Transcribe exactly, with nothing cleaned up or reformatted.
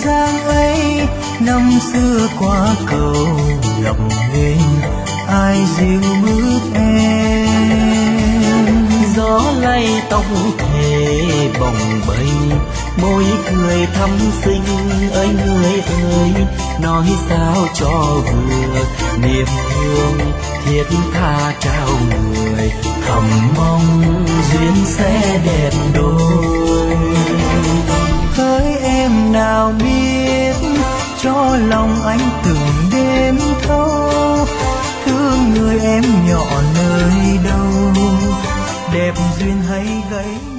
dáng ấy, năm xưa qua cầu gặp nghênh ai dịu bước em. Gió lay tóc thề bồng bềnh, môi cười thắm xinh ơi người ơi, nói sao cho vừa niềm thương thiết tha trao người, thầm mong duyên sẽ đẹp đôi. Hỡi em nào biết cho lòng anh từng đêm thâu, thương người em nhỏ nơi đâu, đẹp duyên hay gãy